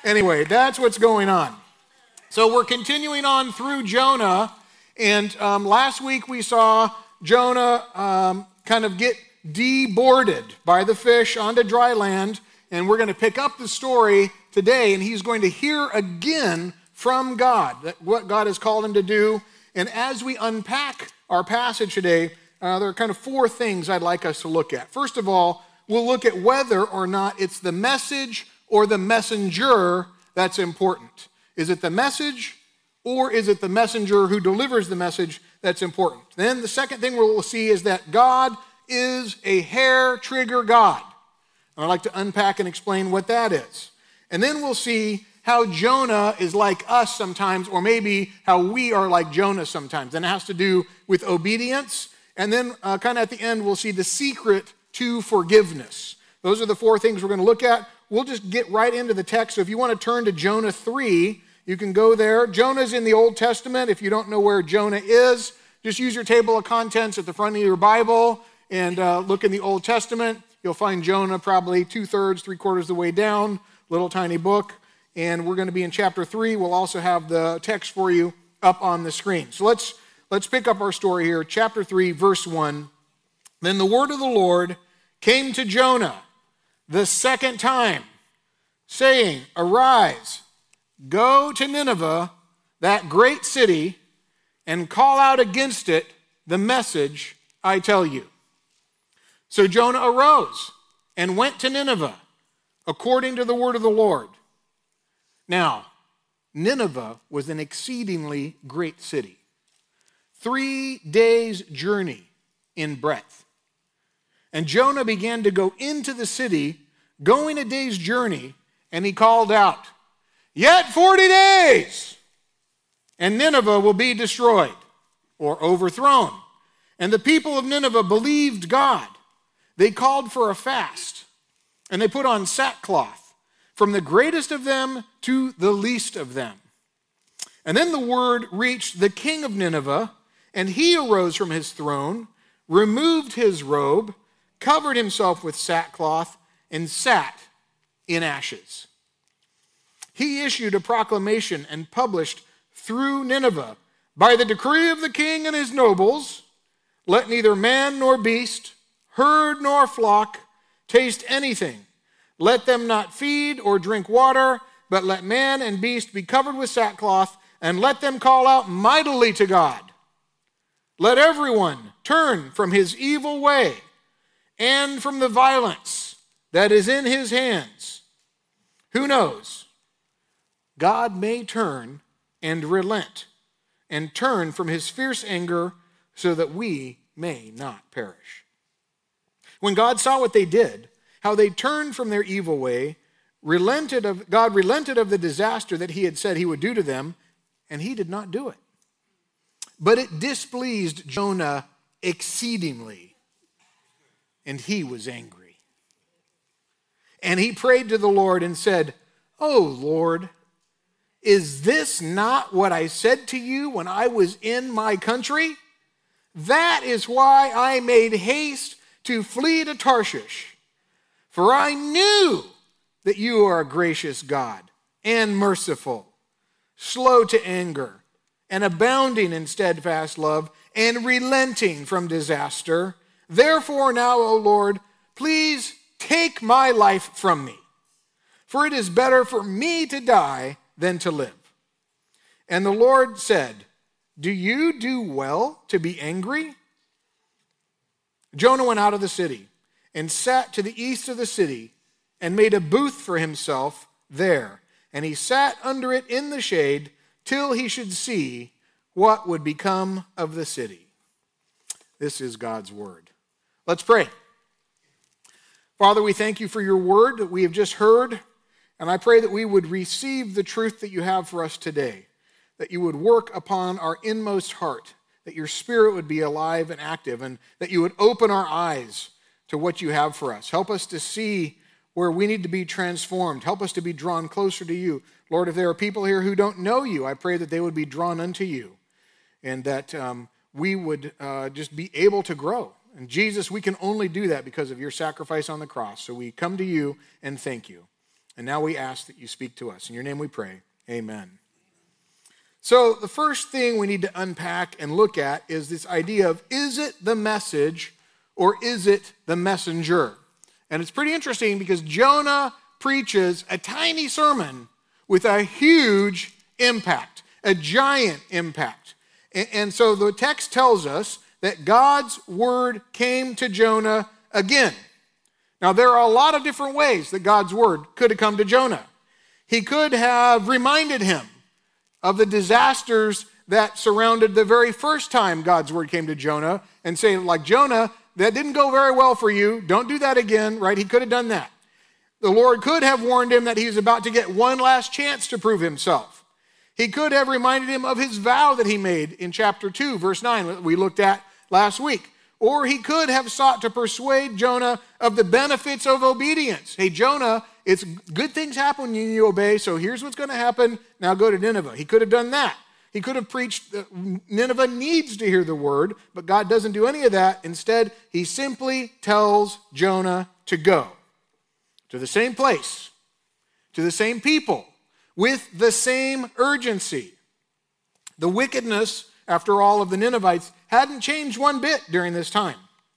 Anyway, that's what's going on. So we're continuing on through Jonah, and last week we saw Jonah kind of get deboarded by the fish onto dry land, and we're going to pick up the story today, and he's going to hear again from God what God has called him to do. And as we unpack our passage today, there are kind of four things I'd like us to look at. First of all, we'll look at whether or not it's the message or the messenger that's important. Is it the message or is it the messenger who delivers the message that's important? Then the second thing we'll see is that God is a hair trigger God. And I'd like to unpack and explain what that is. And then we'll see how Jonah is like us sometimes, or maybe how we are like Jonah sometimes. And it has to do with obedience. And then kind of at the end, we'll see the secret to forgiveness. Those are the four things we're going to look at. We'll just get right into the text. So if you want to turn to Jonah 3, you can go there. Jonah's in the Old Testament. If you don't know where Jonah is, just use your table of contents at the front of your Bible and look in the Old Testament. You'll find Jonah probably 2/3, 3/4 of the way down, little tiny book. And we're going to be in chapter 3. We'll also have the text for you up on the screen. So let's pick up our story here. Chapter 3, verse 1. Then the word of the Lord came to Jonah the second time, saying, "Arise, go to Nineveh, that great city, and call out against it the message I tell you." So Jonah arose and went to Nineveh, according to the word of the Lord. Now, Nineveh was an exceedingly great city, 3 days' journey in breadth. And Jonah began to go into the city, going a day's journey, and he called out, "Yet 40 days, and Nineveh will be destroyed," or overthrown. And the people of Nineveh believed God. They called for a fast, and they put on sackcloth, from the greatest of them to the least of them. And then the word reached the king of Nineveh, and he arose from his throne, removed his robe, covered himself with sackcloth, and sat in ashes. He issued a proclamation and published through Nineveh, "By the decree of the king and his nobles, let neither man nor beast, herd nor flock, taste anything. Let them not feed or drink water, but let man and beast be covered with sackcloth, and let them call out mightily to God. Let everyone turn from his evil way and from the violence that is in his hands. Who knows? God may turn and relent and turn from his fierce anger so that we may not perish." When God saw what they did, how they turned from their evil way, God relented of the disaster that he had said he would do to them, and he did not do it. But it displeased Jonah exceedingly, and he was angry. And he prayed to the Lord and said, "O Lord, is this not what I said to you when I was in my country? That is why I made haste to flee to Tarshish. For I knew that you are a gracious God and merciful, slow to anger, and abounding in steadfast love, and relenting from disaster. Therefore now, O Lord, please take my life from me, for it is better for me to die than to live." And the Lord said, "Do you do well to be angry?" Jonah went out of the city and sat to the east of the city and made a booth for himself there. And he sat under it in the shade till he should see what would become of the city. This is God's word. Let's pray. Father, we thank you for your word that we have just heard, and I pray that we would receive the truth that you have for us today, that you would work upon our inmost heart, that your spirit would be alive and active, and that you would open our eyes to what you have for us. Help us to see where we need to be transformed. Help us to be drawn closer to you. Lord, if there are people here who don't know you, I pray that they would be drawn unto you, and that we would just be able to grow. And Jesus, we can only do that because of your sacrifice on the cross. So we come to you and thank you. And now we ask that you speak to us. In your name we pray. Amen. So the first thing we need to unpack and look at is this idea of, is it the message or is it the messenger? And it's pretty interesting because Jonah preaches a tiny sermon with a huge impact, a giant impact. And so the text tells us that God's word came to Jonah again. Now, there are a lot of different ways that God's word could have come to Jonah. He could have reminded him of the disasters that surrounded the very first time God's word came to Jonah and say, like, Jonah, that didn't go very well for you. Don't do that again, right? He could have done that. The Lord could have warned him that he was about to get one last chance to prove himself. He could have reminded him of his vow that he made in chapter 2, verse 9, that we looked at last week. Or he could have sought to persuade Jonah of the benefits of obedience. Hey, Jonah, it's good things happen when you obey, so here's what's going to happen. Now go to Nineveh. He could have done that. He could have preached that Nineveh needs to hear the word, but God doesn't do any of that. Instead, he simply tells Jonah to go to the same place, to the same people, with the same urgency. The wickedness, after all, of the Ninevites hadn't changed one bit during this time.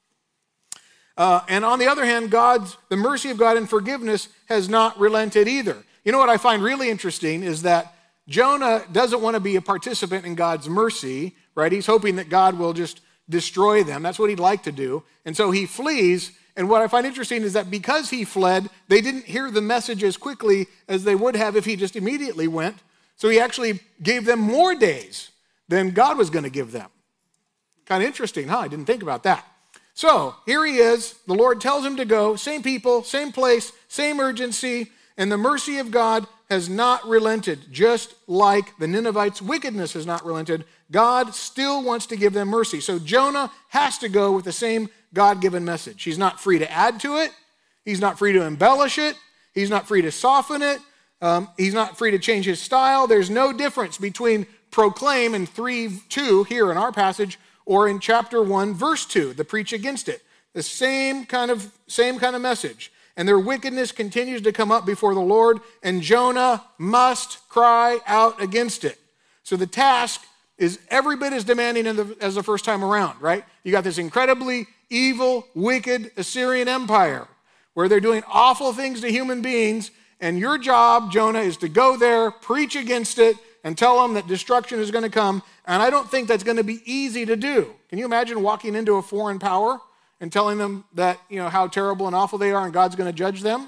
And on the other hand, the mercy of God and forgiveness has not relented either. You know what I find really interesting is that Jonah doesn't want to be a participant in God's mercy, right? He's hoping that God will just destroy them. That's what he'd like to do. And so he flees. And what I find interesting is that because he fled, they didn't hear the message as quickly as they would have if he just immediately went. So he actually gave them more days than God was going to give them. Kind of interesting, huh? I didn't think about that. So here he is. The Lord tells him to go. Same people, same place, same urgency. And the mercy of God has not relented. Just like the Ninevites' wickedness has not relented, God still wants to give them mercy. So Jonah has to go with the same God-given message. He's not free to add to it. He's not free to embellish it. He's not free to soften it. He's not free to change his style. There's no difference between proclaim in 3:2 here in our passage or in chapter 1, verse 2, the preach against it. The same kind of message. And their wickedness continues to come up before the Lord, and Jonah must cry out against it. So the task is every bit as demanding as the first time around, right? You got this incredibly evil, wicked Assyrian empire where they're doing awful things to human beings, and your job, Jonah, is to go there, preach against it, and tell them that destruction is going to come. And I don't think that's going to be easy to do. Can you imagine walking into a foreign power and telling them that, how terrible and awful they are and God's going to judge them?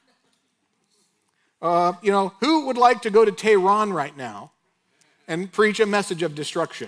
Who would like to go to Tehran right now and preach a message of destruction?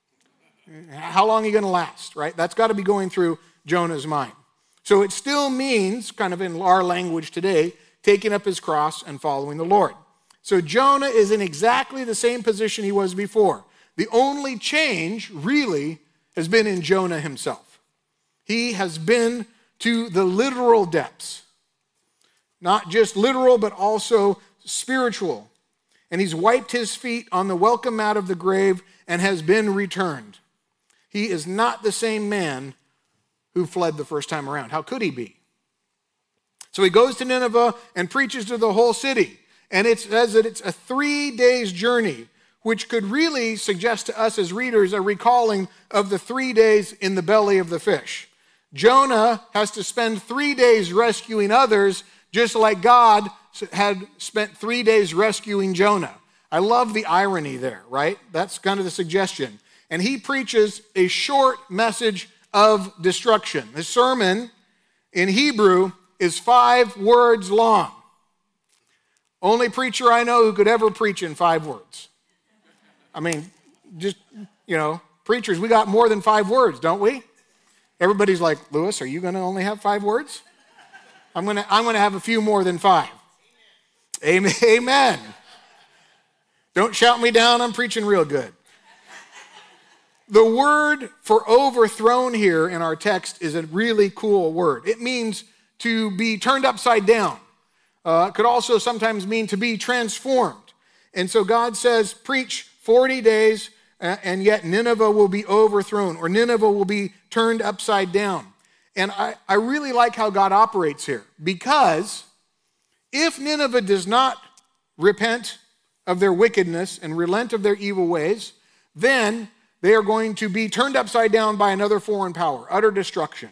How long are you going to last, right? That's got to be going through Jonah's mind. So it still means, kind of in our language today, taking up his cross and following the Lord. So Jonah is in exactly the same position he was before. The only change, really, has been in Jonah himself. He has been to the literal depths. Not just literal, but also spiritual. And he's wiped his feet on the welcome mat of the grave and has been returned. He is not the same man who fled the first time around. How could he be? So he goes to Nineveh and preaches to the whole city. And it says that it's a 3 days journey, which could really suggest to us as readers a recalling of the 3 days in the belly of the fish. Jonah has to spend 3 days rescuing others, just like God had spent 3 days rescuing Jonah. I love the irony there, right? That's kind of the suggestion. And he preaches a short message of destruction. The sermon in Hebrew is 5 words long. Only preacher I know who could ever preach in 5 words. I mean, just, preachers, we got more than 5 words, don't we? Everybody's like, Lewis, are you going to only have 5 words? I'm going to have a few more than 5. Amen. Amen. Don't shout me down, I'm preaching real good. The word for overthrown here in our text is a really cool word. It means to be turned upside down. It could also sometimes mean to be transformed. And so God says, preach 40 days, and yet Nineveh will be overthrown, or Nineveh will be turned upside down. And I really like how God operates here, because If Nineveh does not repent of their wickedness and relent of their evil ways, then they are going to be turned upside down by another foreign power, utter destruction.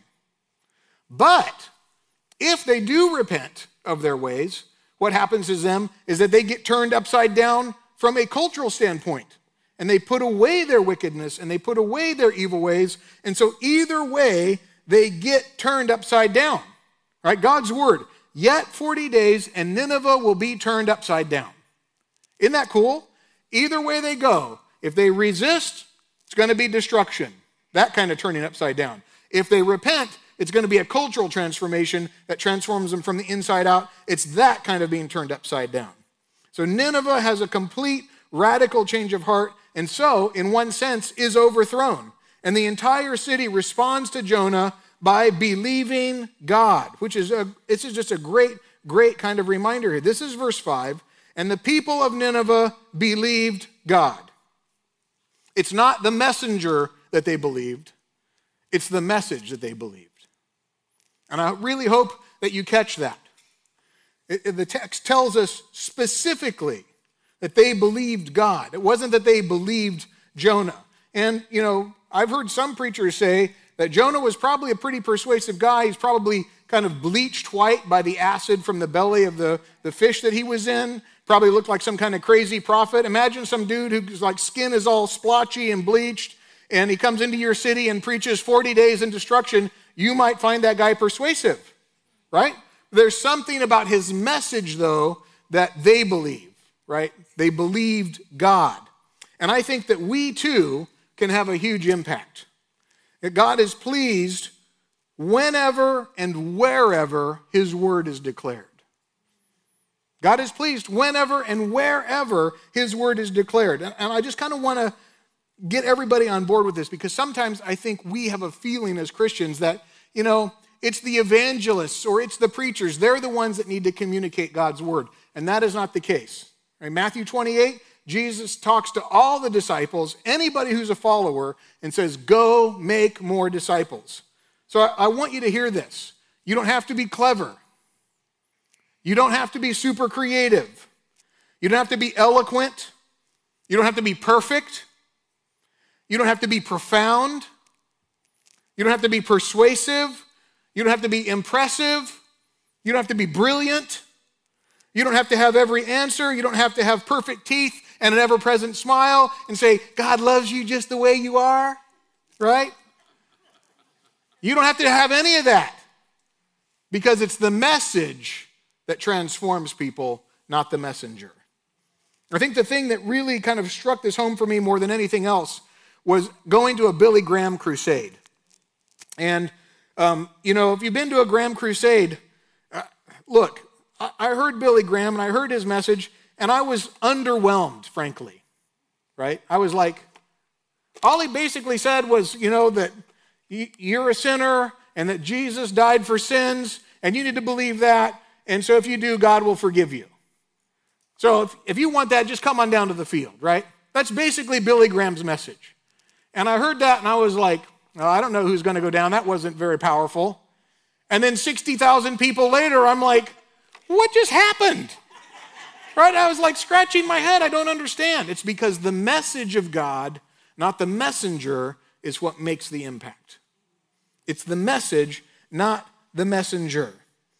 But if they do repent of their ways, what happens to them is that they get turned upside down from a cultural standpoint. And they put away their wickedness and they put away their evil ways. And so either way, they get turned upside down. Right? God's word, yet 40 days and Nineveh will be turned upside down. Isn't that cool? Either way they go, if they resist, it's going to be destruction. That kind of turning upside down. If they repent, it's going to be a cultural transformation that transforms them from the inside out. It's that kind of being turned upside down. So Nineveh has a complete radical change of heart, and so, in one sense, is overthrown. And the entire city responds to Jonah by believing God, which is just a great kind of reminder here. This is verse 5. And the people of Nineveh believed God. It's not the messenger that they believed. It's the message that they believed. And I really hope that you catch that. The text tells us specifically that they believed God. It wasn't that they believed Jonah. And, I've heard some preachers say that Jonah was probably a pretty persuasive guy. He's probably kind of bleached white by the acid from the belly of the fish that he was in. Probably looked like some kind of crazy prophet. Imagine some dude whose skin is all splotchy and bleached, and he comes into your city and preaches 40 days in destruction. You might find that guy persuasive, right? There's something about his message, though, that they believe, right? They believed God. And I think that we, too, can have a huge impact. That God is pleased whenever and wherever his word is declared. God is pleased whenever and wherever his word is declared. And I just kind of want to get everybody on board with this, because sometimes I think we have a feeling as Christians that, it's the evangelists or it's the preachers. They're the ones that need to communicate God's word. And that is not the case. In Matthew 28, Jesus talks to all the disciples, anybody who's a follower, and says, go make more disciples. So I want you to hear this. You don't have to be clever. You don't have to be super creative. You don't have to be eloquent. You don't have to be perfect. You don't have to be profound. You don't have to be persuasive. You don't have to be impressive. You don't have to be brilliant. You don't have to have every answer. You don't have to have perfect teeth and an ever-present smile and say, God loves you just the way you are, right? You don't have to have any of that, because it's the message that transforms people, not the messenger. I think the thing that really kind of struck this home for me more than anything else was going to a Billy Graham crusade. And, if you've been to a Graham crusade, look, I heard Billy Graham and I heard his message, and I was underwhelmed, frankly, right? I was like, all he basically said was, that you're a sinner and that Jesus died for sins, and you need to believe that. And so if you do, God will forgive you. So if you want that, just come on down to the field, right? That's basically Billy Graham's message. And I heard that and I was like, I don't know who's going to go down. That wasn't very powerful. And then 60,000 people later, I'm like, what just happened? Right? I was like scratching my head. I don't understand. It's because the message of God, not the messenger, is what makes the impact. It's the message, not the messenger.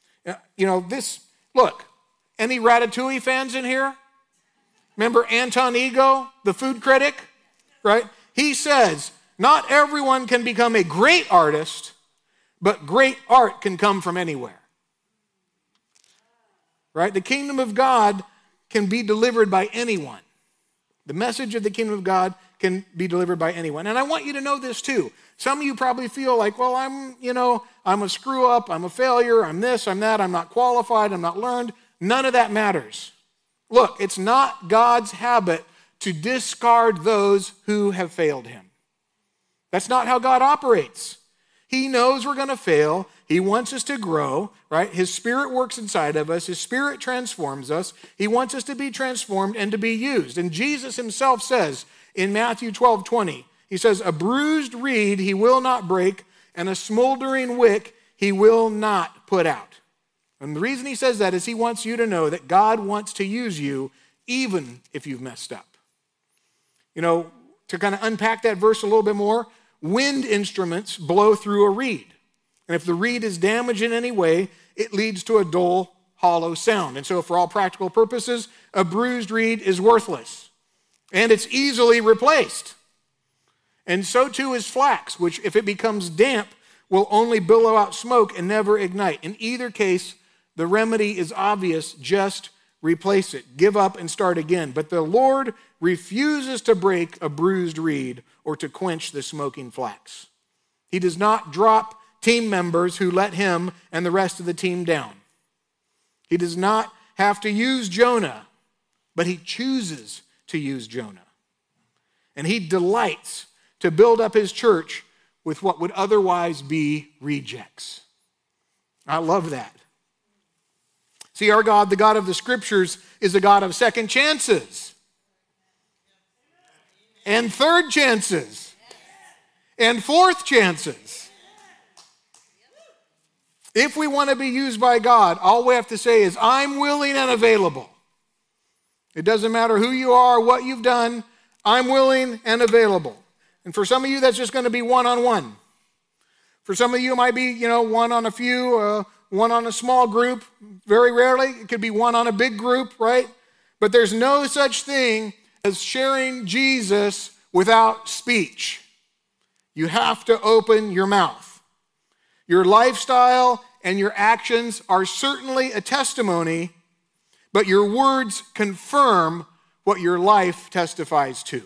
Look, any Ratatouille fans in here? Remember Anton Ego, the food critic, right? He says, not everyone can become a great artist, but great art can come from anywhere. Right? The kingdom of God can be delivered by anyone. The message of the kingdom of God can be delivered by anyone. And I want you to know this too. Some of you probably feel like, well, I'm a screw up, I'm a failure, I'm this, I'm that, I'm not qualified, I'm not learned. None of that matters. Look, it's not God's habit to discard those who have failed him. That's not how God operates. He knows we're going to fail. He wants us to grow, right? His Spirit works inside of us. His Spirit transforms us. He wants us to be transformed and to be used. And Jesus himself says in Matthew 12:20, he says, a bruised reed he will not break, and a smoldering wick he will not put out. And the reason he says that is he wants you to know that God wants to use you even if you've messed up. You know, to kind of unpack that verse a little bit more, wind instruments blow through a reed. And if the reed is damaged in any way, it leads to a dull, hollow sound. And so for all practical purposes, a bruised reed is worthless. And it's easily replaced. And so too is flax, which if it becomes damp, will only billow out smoke and never ignite. In either case, the remedy is obvious: just replace it. Give up and start again. But the Lord refuses to break a bruised reed or to quench the smoking flax. He does not drop team members who let him and the rest of the team down. He does not have to use Jonah, but he chooses to use Jonah. And he delights to build up his church with what would otherwise be rejects. I love that. See, our God, the God of the Scriptures, is a God of second chances and third chances and fourth chances. If we want to be used by God, all we have to say is, I'm willing and available. It doesn't matter who you are, what you've done, I'm willing and available. And for some of you, that's just going to be one-on-one. For some of you, it might be, one on a few, one on a small group. Very rarely, it could be one on a big group, right? But there's no such thing as sharing Jesus without speech. You have to open your mouth. Your lifestyle and your actions are certainly a testimony, but your words confirm what your life testifies to.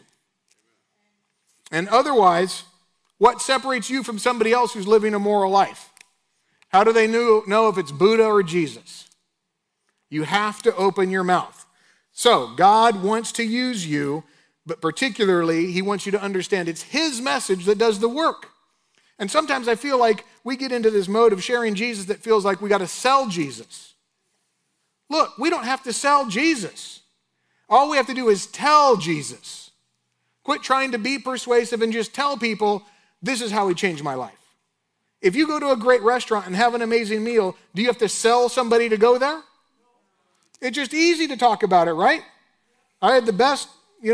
And otherwise, what separates you from somebody else who's living a moral life? How do they know if it's Buddha or Jesus? You have to open your mouth. So God wants to use you, but particularly he wants you to understand it's his message that does the work. And sometimes I feel like we get into this mode of sharing Jesus that feels like we got to sell Jesus. Look, we don't have to sell Jesus. All we have to do is tell Jesus. Quit trying to be persuasive and just tell people, this is how he changed my life. If you go to a great restaurant and have an amazing meal, do you have to sell somebody to go there? It's just easy to talk about it, right? I had the best,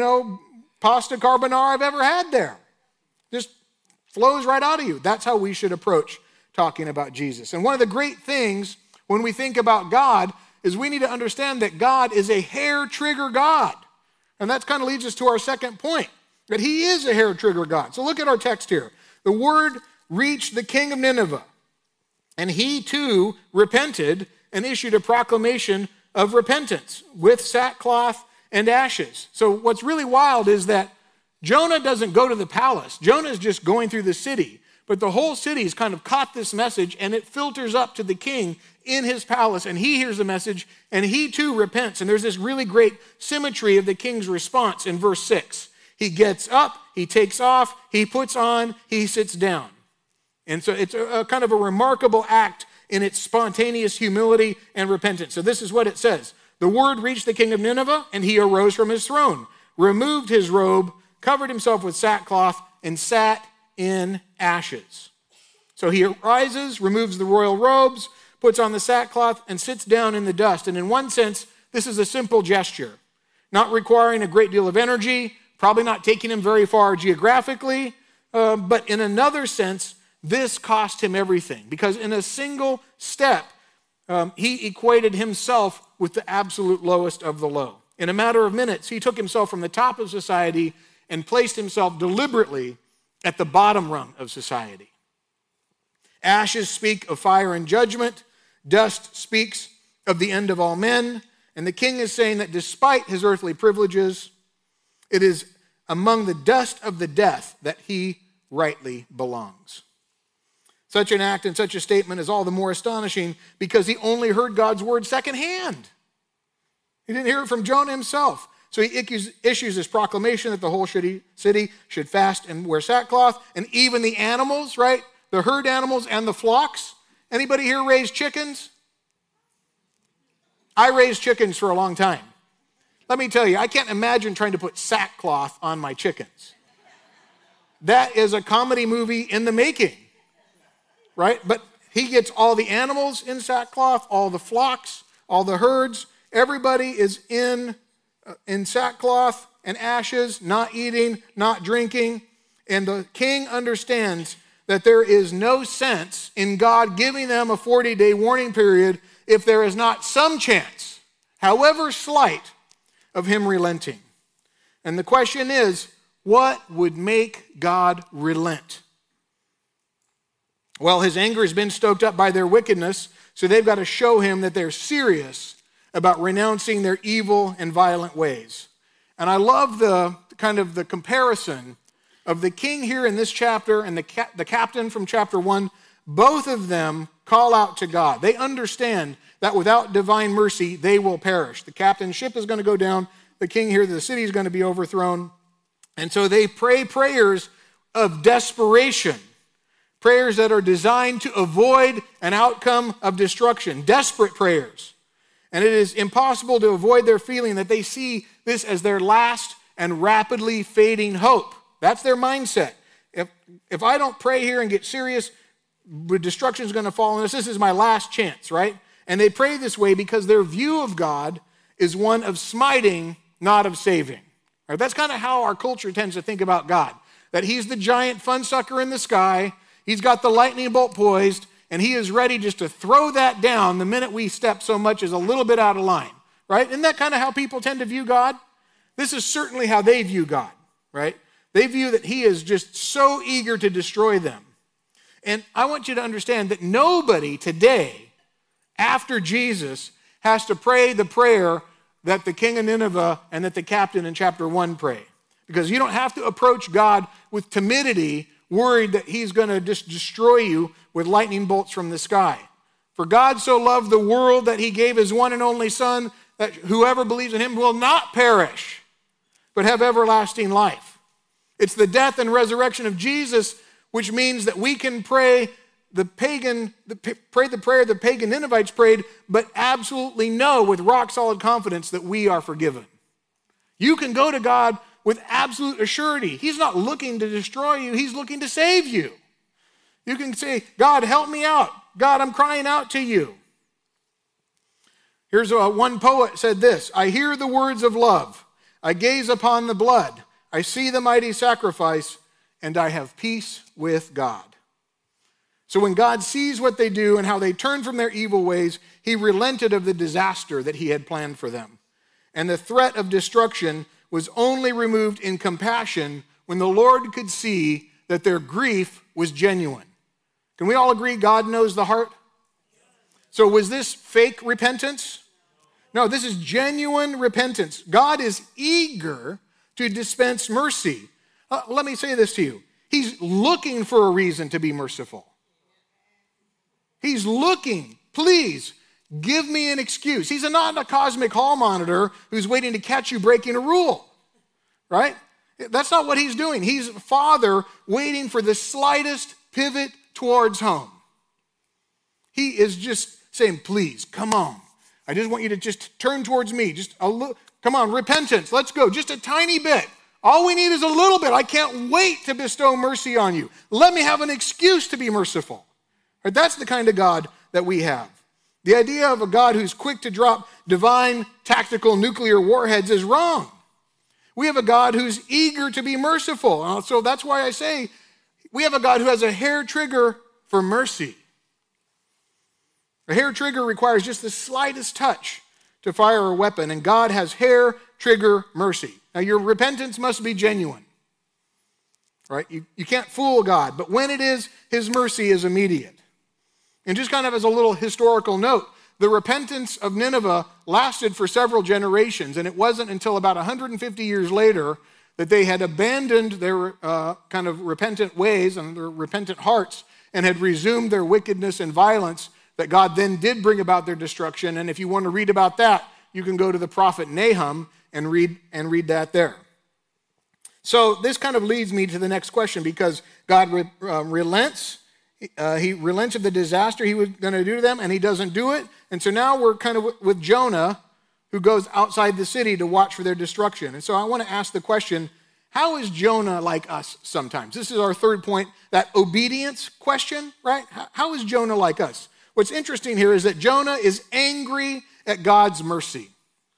pasta carbonara I've ever had there. Just flows right out of you. That's how we should approach talking about Jesus. And one of the great things when we think about God is we need to understand that God is a hair trigger God. And that kind of leads us to our second point, that he is a hair trigger God. So look at our text here. The word reached the king of Nineveh, and he too repented and issued a proclamation of repentance with sackcloth and ashes. So what's really wild is that Jonah doesn't go to the palace. Jonah is just going through the city. But the whole city's kind of caught this message, and it filters up to the king in his palace, and he hears the message, and he too repents. And there's this really great symmetry of the king's response in verse 6. He gets up, he takes off, he puts on, he sits down. And so it's a kind of a remarkable act in its spontaneous humility and repentance. So this is what it says. The word reached the king of Nineveh, and he arose from his throne, removed his robe, covered himself with sackcloth, and sat in ashes. So he rises, removes the royal robes, puts on the sackcloth, and sits down in the dust. And in one sense, this is a simple gesture, not requiring a great deal of energy, probably not taking him very far geographically, but in another sense, this cost him everything, because in a single step, he equated himself with the absolute lowest of the low. In a matter of minutes, he took himself from the top of society and placed himself deliberately at the bottom rung of society. Ashes speak of fire and judgment. Dust speaks of the end of all men. And the king is saying that despite his earthly privileges, it is among the dust of the death that he rightly belongs. Such an act and such a statement is all the more astonishing because he only heard God's word secondhand. He didn't hear it from Jonah himself. So he issues this proclamation that the whole city should fast and wear sackcloth, and even the animals, right? The herd animals and the flocks. Anybody here raise chickens? I raised chickens for a long time. Let me tell you, I can't imagine trying to put sackcloth on my chickens. That is a comedy movie in the making. Right? But He gets all the animals in sackcloth, all the flocks, all the herds. Everybody is in sackcloth and ashes, not eating, not drinking. And the king understands that there is no sense in God giving them a 40-day warning period if there is not some chance, however slight, of him relenting. And the question is, what would make God relent? Well, his anger has been stoked up by their wickedness, so they've got to show him that they're serious about renouncing their evil and violent ways. And I love the comparison of the king here in this chapter and the captain from chapter 1. Both of them call out to God. They understand that without divine mercy, they will perish. The captain's ship is going to go down. The king here, the city is going to be overthrown. And so they pray prayers of desperation, prayers that are designed to avoid an outcome of destruction, desperate prayers. And it is impossible to avoid their feeling that they see this as their last and rapidly fading hope. That's their mindset. If I don't pray here and get serious, destruction is going to fall on us. This is my last chance, right? And they pray this way because their view of God is one of smiting, not of saving. Right? That's kind of how our culture tends to think about God, that he's the giant fun sucker in the sky, he's got the lightning bolt poised, and he is ready just to throw that down the minute we step so much as a little bit out of line, right? Isn't that kind of how people tend to view God? This is certainly how they view God, right? They view that he is just so eager to destroy them. And I want you to understand that nobody today, after Jesus, has to pray the prayer that the king of Nineveh and that the captain in chapter 1 pray. Because you don't have to approach God with timidity, worried that he's going to just destroy you with lightning bolts from the sky. For God so loved the world that he gave his one and only Son, that whoever believes in him will not perish, but have everlasting life. It's the death and resurrection of Jesus, which means that we can pray the prayer the pagan Ninevites prayed, but absolutely know with rock solid confidence that we are forgiven. You can go to God with absolute assurity. He's not looking to destroy you, he's looking to save you. You can say, God, help me out. God, I'm crying out to you. Here's one poet said this: I hear the words of love, I gaze upon the blood, I see the mighty sacrifice, and I have peace with God. So when God sees what they do and how they turn from their evil ways, he relented of the disaster that he had planned for them. And the threat of destruction was only removed in compassion when the Lord could see that their grief was genuine. Can we all agree God knows the heart? So was this fake repentance? No, this is genuine repentance. God is eager to dispense mercy. Let me say this to you. He's looking for a reason to be merciful. He's looking, please, give me an excuse. He's not a cosmic hall monitor who's waiting to catch you breaking a rule, right? That's not what he's doing. He's a father waiting for the slightest pivot towards home. He is just saying, please, come on. I just want you to just turn towards me. Just a little, come on, repentance, let's go. Just a tiny bit. All we need is a little bit. I can't wait to bestow mercy on you. Let me have an excuse to be merciful. Right? That's the kind of God that we have. The idea of a God who's quick to drop divine tactical nuclear warheads is wrong. We have a God who's eager to be merciful. So that's why I say we have a God who has a hair trigger for mercy. A hair trigger requires just the slightest touch to fire a weapon, and God has hair trigger mercy. Now, your repentance must be genuine, right? You can't fool God, but when it is, his mercy is immediate. And just kind of as a little historical note, the repentance of Nineveh lasted for several generations, and it wasn't until about 150 years later that they had abandoned their kind of repentant ways and their repentant hearts and had resumed their wickedness and violence that God then did bring about their destruction. And if you want to read about that, you can go to the prophet Nahum and read that there. So this kind of leads me to the next question, because God relents. He relents of the disaster he was going to do to them, and he doesn't do it. And so now we're kind of with Jonah, who goes outside the city to watch for their destruction. And so I want to ask the question, How is Jonah like us sometimes? This is our third point, that obedience question, right? How is Jonah like us? What's interesting here is that Jonah is angry at God's mercy.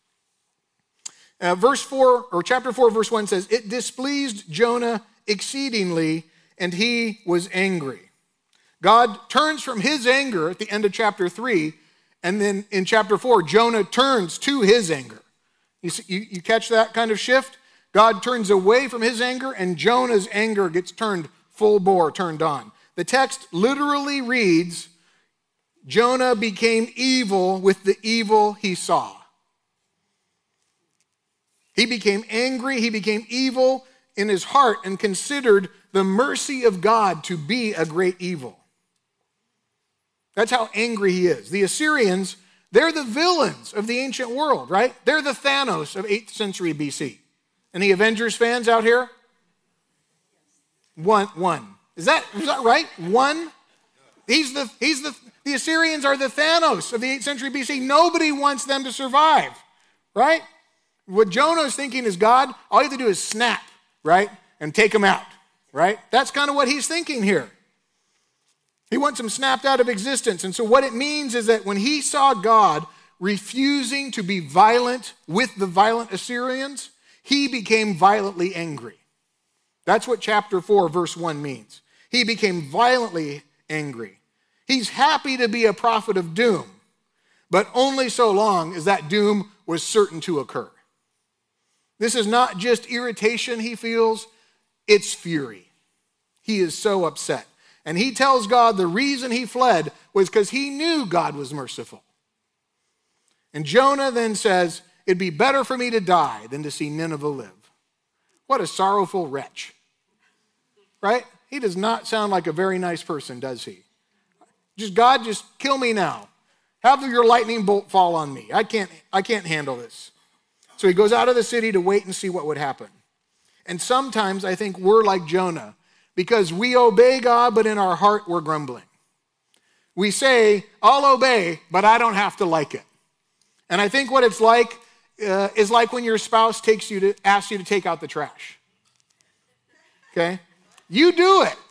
Chapter 4, verse 1 says, "It displeased Jonah exceedingly, and he was angry." God turns from his anger at the end of chapter 3, and then in chapter 4, Jonah turns to his anger. You catch that kind of shift? God turns away from his anger, and Jonah's anger gets turned full bore, turned on. The text literally reads, Jonah became evil with the evil he saw. He became angry, he became evil in his heart, and considered the mercy of God to be a great evil. That's how angry he is. The Assyrians, they're the villains of the ancient world, right? They're the Thanos of 8th century BC. Any Avengers fans out here? One. Is that right? One? The Assyrians are the Thanos of the 8th century BC. Nobody wants them to survive, right? What Jonah is thinking is, God, all you have to do is snap, right? And take them out, right? That's kind of what he's thinking here. He wants them snapped out of existence. And so what it means is that when he saw God refusing to be violent with the violent Assyrians, he became violently angry. That's what chapter 4, verse 1 means. He became violently angry. He's happy to be a prophet of doom, but only so long as that doom was certain to occur. This is not just irritation he feels, it's fury. He is so upset. And he tells God the reason he fled was because he knew God was merciful. And Jonah then says, it'd be better for me to die than to see Nineveh live. What a sorrowful wretch, right? He does not sound like a very nice person, does he? God, just kill me now. Have your lightning bolt fall on me. I can't handle this. So he goes out of the city to wait and see what would happen. And sometimes I think we're like Jonah, because we obey God, but in our heart we're grumbling. We say, I'll obey, but I don't have to like it. And I think what it's like is like when your spouse asks you to take out the trash. Okay? You do it,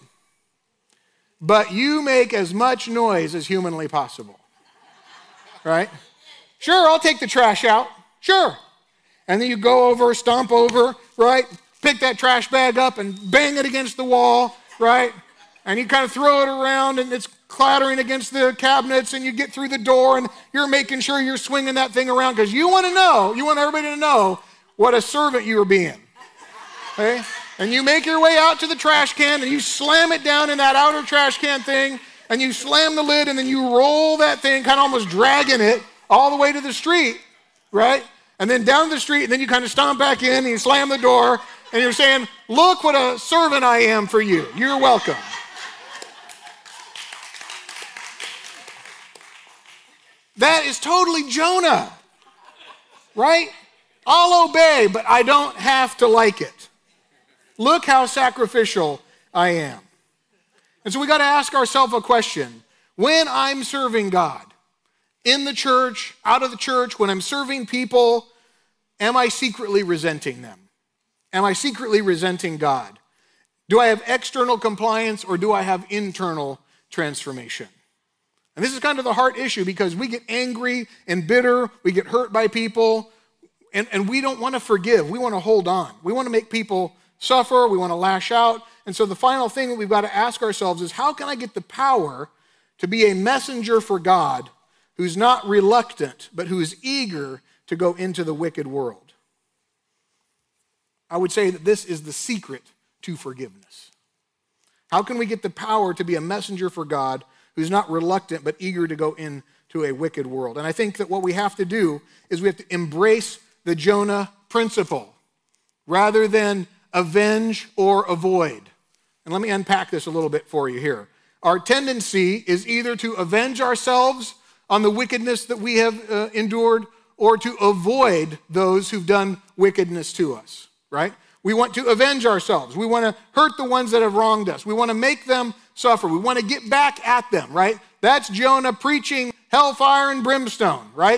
but you make as much noise as humanly possible. Right? Sure, I'll take the trash out. Sure. And then you go over, stomp over, right? Pick that trash bag up and bang it against the wall, right? And you kind of throw it around and it's clattering against the cabinets, and you get through the door and you're making sure you're swinging that thing around because you want everybody to know what a servant you are being. Okay? And you make your way out to the trash can and you slam it down in that outer trash can thing, and you slam the lid, and then you roll that thing, kind of almost dragging it all the way to the street, right? And then down the street, and then you kind of stomp back in and you slam the door, and you're saying, look what a servant I am for you. You're welcome. That is totally Jonah, right? I'll obey, but I don't have to like it. Look how sacrificial I am. And so we got to ask ourselves a question. When I'm serving God, in the church, out of the church, when I'm serving people, am I secretly resenting them? Am I secretly resenting God? Do I have external compliance, or do I have internal transformation? And this is kind of the heart issue, because we get angry and bitter, we get hurt by people, and we don't want to forgive. We want to hold on. We want to make people suffer. We want to lash out. And so the final thing that we've got to ask ourselves is, how can I get the power to be a messenger for God who's not reluctant, but who is eager to go into the wicked world? I would say that this is the secret to forgiveness. How can we get the power to be a messenger for God who's not reluctant, but eager to go into a wicked world? And I think that what we have to do is we have to embrace the Jonah principle rather than avenge or avoid. And let me unpack this a little bit for you here. Our tendency is either to avenge ourselves on the wickedness that we have endured, or to avoid those who've done wickedness to us, right? We want to avenge ourselves. We want to hurt the ones that have wronged us. We want to make them suffer. We want to get back at them, right? That's Jonah preaching hellfire and brimstone, right?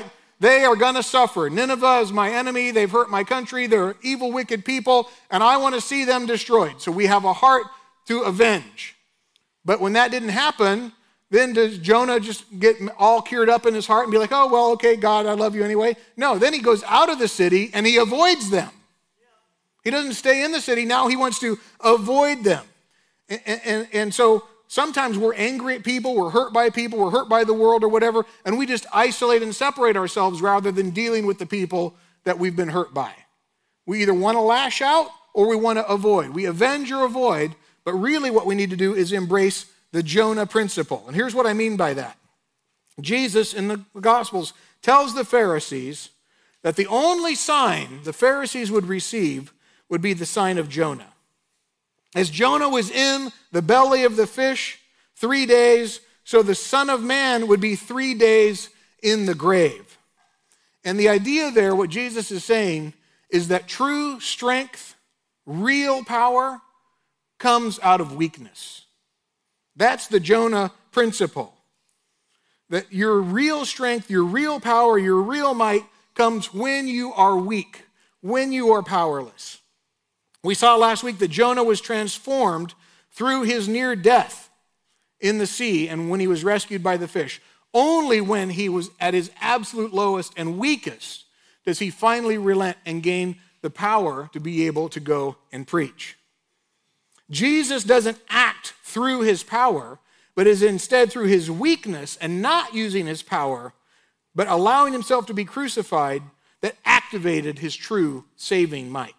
They are going to suffer. Nineveh is my enemy. They've hurt my country. They're evil, wicked people, and I want to see them destroyed. So we have a heart to avenge. But when that didn't happen, then does Jonah just get all cured up in his heart and be like, oh, well, okay, God, I love you anyway? No, then he goes out of the city and he avoids them. He doesn't stay in the city. Now he wants to avoid them. And so sometimes we're angry at people, we're hurt by the world or whatever, and we just isolate and separate ourselves rather than dealing with the people that we've been hurt by. We either want to lash out or we want to avoid. We avenge or avoid, but really what we need to do is embrace the Jonah principle. And here's what I mean by that. Jesus in the Gospels tells the Pharisees that the only sign the Pharisees would receive would be the sign of Jonah. As Jonah was in the belly of the fish 3 days, so the Son of Man would be 3 days in the grave. And the idea there, what Jesus is saying, is that true strength, real power, comes out of weakness. That's the Jonah principle. That your real strength, your real power, your real might comes when you are weak, when you are powerless. We saw last week that Jonah was transformed through his near death in the sea and when he was rescued by the fish. Only when he was at his absolute lowest and weakest does he finally relent and gain the power to be able to go and preach. Jesus doesn't act through his power, but is instead through his weakness and not using his power, but allowing himself to be crucified that activated his true saving might.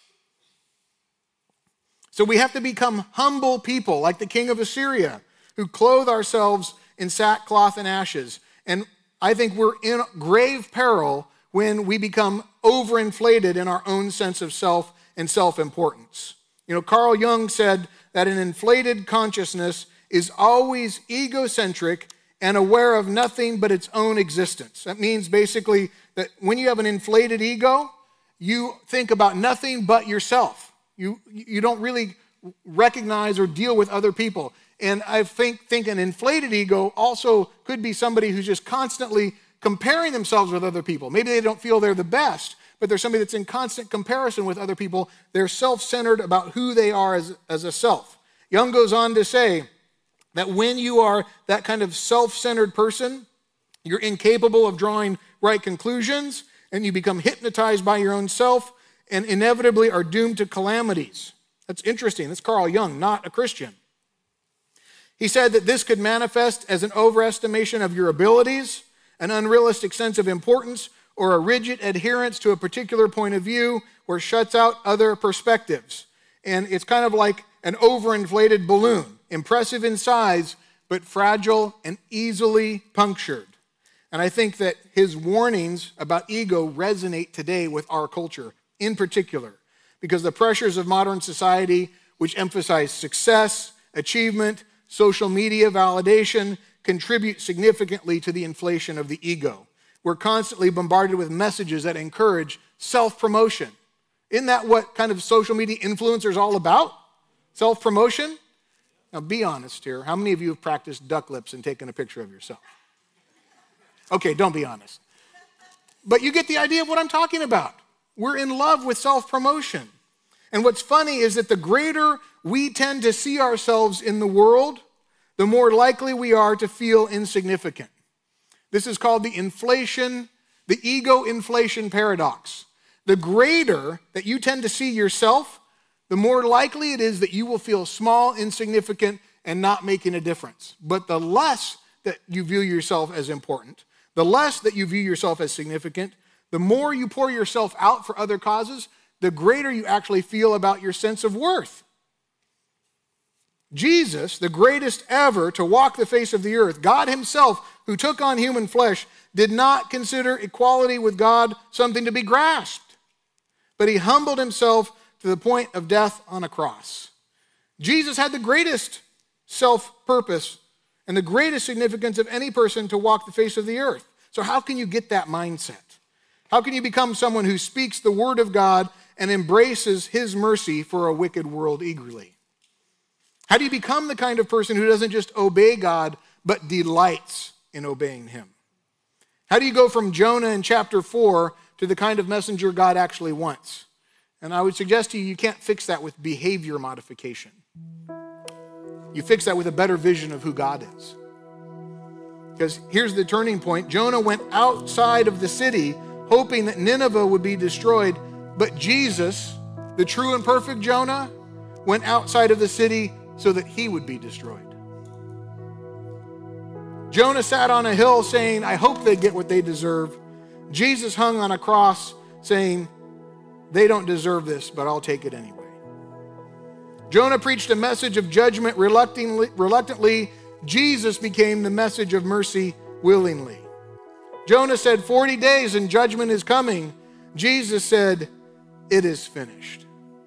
So we have to become humble people like the king of Assyria who clothe ourselves in sackcloth and ashes. And I think we're in grave peril when we become overinflated in our own sense of self and self-importance. You know, Carl Jung said that an inflated consciousness is always egocentric and aware of nothing but its own existence. That means basically that when you have an inflated ego, you think about nothing but yourself. You don't really recognize or deal with other people. And I think an inflated ego also could be somebody who's just constantly comparing themselves with other people. Maybe they don't feel they're the best, but they're somebody that's in constant comparison with other people. They're self-centered about who they are as a self. Jung goes on to say that when you are that kind of self-centered person, you're incapable of drawing right conclusions, and you become hypnotized by your own self, and inevitably are doomed to calamities. That's interesting. That's Carl Jung, not a Christian. He said that this could manifest as an overestimation of your abilities, an unrealistic sense of importance, or a rigid adherence to a particular point of view where shuts out other perspectives. And it's kind of like an overinflated balloon, impressive in size, but fragile and easily punctured. And I think that his warnings about ego resonate today with our culture in particular, because the pressures of modern society, which emphasize success, achievement, social media validation, contribute significantly to the inflation of the ego. We're constantly bombarded with messages that encourage self-promotion. Isn't that what kind of social media influencers all about? Self-promotion? Now be honest here. How many of you have practiced duck lips and taken a picture of yourself? Okay, don't be honest. But you get the idea of what I'm talking about. We're in love with self-promotion. And what's funny is that the greater we tend to see ourselves in the world, the more likely we are to feel insignificant. This is called the ego inflation paradox. The greater that you tend to see yourself, the more likely it is that you will feel small, insignificant, and not making a difference. But the less that you view yourself as important, the less that you view yourself as significant, the more you pour yourself out for other causes, the greater you actually feel about your sense of worth. Jesus, the greatest ever to walk the face of the earth, God himself, who took on human flesh, did not consider equality with God something to be grasped, but he humbled himself to the point of death on a cross. Jesus had the greatest self-purpose and the greatest significance of any person to walk the face of the earth. So how can you get that mindset? How can you become someone who speaks the word of God and embraces his mercy for a wicked world eagerly? How do you become the kind of person who doesn't just obey God, but delights in obeying him? How do you go from Jonah in chapter 4 to the kind of messenger God actually wants? And I would suggest to you, you can't fix that with behavior modification. You fix that with a better vision of who God is. Because here's the turning point. Jonah went outside of the city hoping that Nineveh would be destroyed, but Jesus, the true and perfect Jonah, went outside of the city so that he would be destroyed. Jonah sat on a hill saying, I hope they get what they deserve. Jesus hung on a cross saying, they don't deserve this, but I'll take it anyway. Jonah preached a message of judgment reluctantly. Jesus became the message of mercy willingly. Jonah said, 40 days and judgment is coming. Jesus said, it is finished.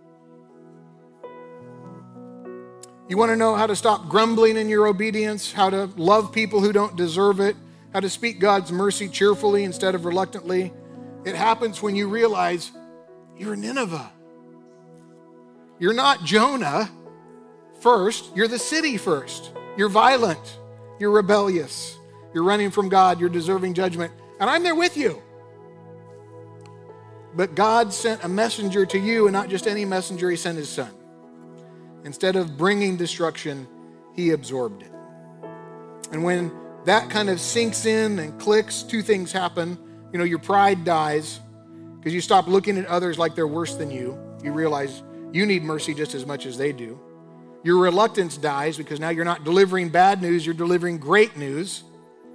You want to know how to stop grumbling in your obedience, how to love people who don't deserve it, how to speak God's mercy cheerfully instead of reluctantly? It happens when you realize you're Nineveh. You're not Jonah first, you're the city first. You're violent, you're rebellious, you're running from God, you're deserving judgment, and I'm there with you. But God sent a messenger to you, and not just any messenger, he sent his son. Instead of bringing destruction, he absorbed it. And when that kind of sinks in and clicks, two things happen. Your pride dies because you stop looking at others like they're worse than you. You realize you need mercy just as much as they do. Your reluctance dies because now you're not delivering bad news, you're delivering great news.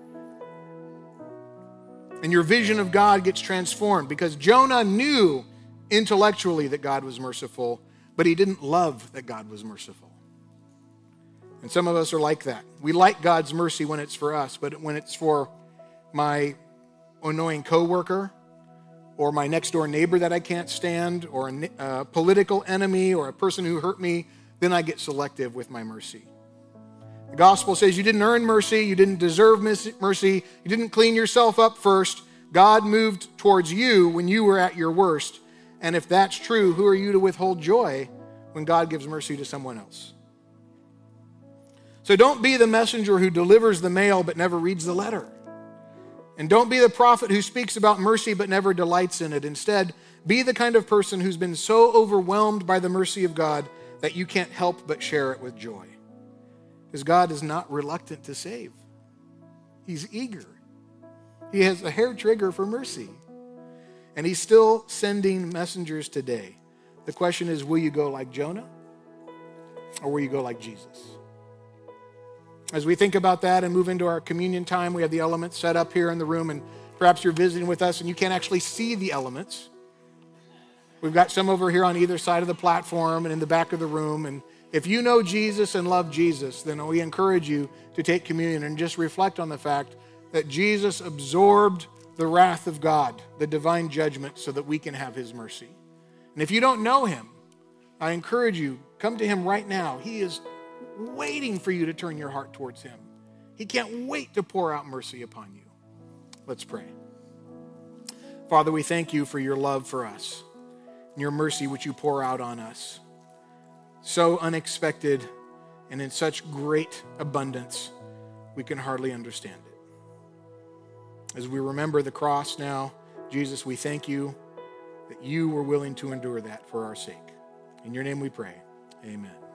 And your vision of God gets transformed because Jonah knew intellectually that God was merciful, but he didn't love that God was merciful. And some of us are like that. We like God's mercy when it's for us, but when it's for my annoying coworker or my next door neighbor that I can't stand or a political enemy or a person who hurt me, then I get selective with my mercy. The gospel says you didn't earn mercy, you didn't deserve mercy, you didn't clean yourself up first. God moved towards you when you were at your worst. And if that's true, who are you to withhold joy when God gives mercy to someone else? So don't be the messenger who delivers the mail but never reads the letter. And don't be the prophet who speaks about mercy but never delights in it. Instead, be the kind of person who's been so overwhelmed by the mercy of God that you can't help but share it with joy. Because God is not reluctant to save. He's eager. He has a hair trigger for mercy. And he's still sending messengers today. The question is, will you go like Jonah? Or will you go like Jesus? As we think about that and move into our communion time, we have the elements set up here in the room, and perhaps you're visiting with us and you can't actually see the elements. We've got some over here on either side of the platform and in the back of the room. And if you know Jesus and love Jesus, then we encourage you to take communion and just reflect on the fact that Jesus absorbed the wrath of God, the divine judgment, so that we can have his mercy. And if you don't know him, I encourage you, come to him right now. He is waiting for you to turn your heart towards him. He can't wait to pour out mercy upon you. Let's pray. Father, we thank you for your love for us and your mercy which you pour out on us. So unexpected and in such great abundance, we can hardly understand it. As we remember the cross now, Jesus, we thank you that you were willing to endure that for our sake. In your name we pray. Amen.